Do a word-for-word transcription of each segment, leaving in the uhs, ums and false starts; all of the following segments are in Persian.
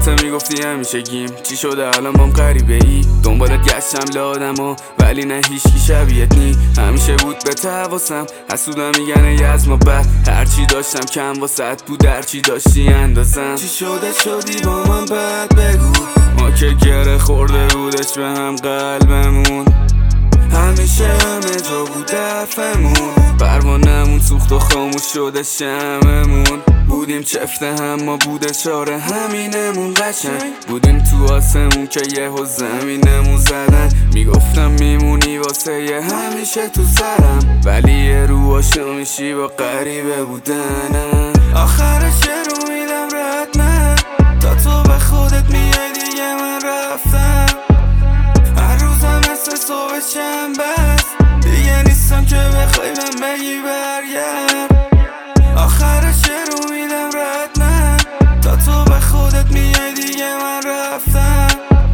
یادت میگفتی همیشه گیم چی شده الان بام غریبه ای دنبالت گشتم لادم ولی نه هیچکی شبیهت نی همیشه بود به تواسم حسودم میگن ای از ما بد هرچی داشتم کم واسط بود هرچی داشتی اندازم چی شده شدی با من بد بگو ما که گره خورده بودش به هم قلبمون همیشه همه جا بود دفمون پروانمون سوخت و خاموش شده شممون بودیم چفته هم ما بوده چاره همینمون قشنگ بودیم تو آسمون که یهو زمینمون زدن میگفتم میمونی واسه یه همیشه تو سرم ولی یه رو آشنا میشی با غریبه بودنم آخرش یه رو میدم رد نه تا تو به خودت میای دیگه من رفتم هر روزم مثل صبح شنبه است دیگه نیستم که بخوای من بگی برگرد آخرش یه رو میدم رد نه تا تو به خودت میای دیگه من رفتم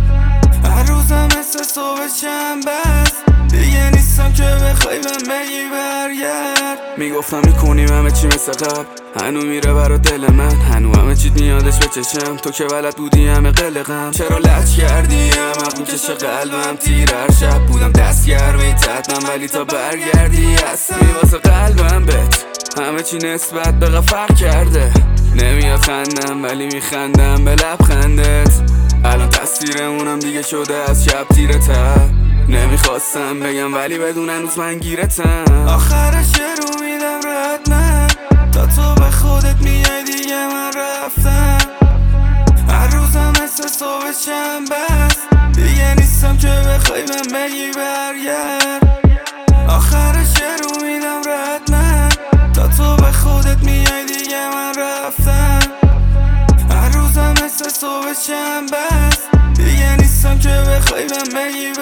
هر روزم مثل صبح شنبه است دیگه نیستم که بخوای من بگی برگرد میگفتم میکنیم همه چی مثل قبل هنو میره برا دل من هنو همه چیت میادش به چشم تو که بلد بودی همه قلقم چرا لج کردی همه میکشه قلبم تیر هر شب بودم دستگر بیتتم ولی تا برگردی هستی واسه قلبم بهت همه چی نسبت به فرق کرده نمیاد خندم ولی میخندم به لبخندت الان تصویرمونم دیگه شده از شب تیره تر نمیخواستم بگم ولی بدون هنوز من گیرتم آخرش یه رو میدم رد نه تا تو به خودت میای دیگه من رفتم هر روزم مثل صبح شنبه است دیگه نیستم که بخوای من بگی برگرد آخرش یه رو میدم رد نه تا تو به خودت میای دیگه من رفتم هر روزم مثل صبح شنبه است دیگه نیستم که بخوای من بگی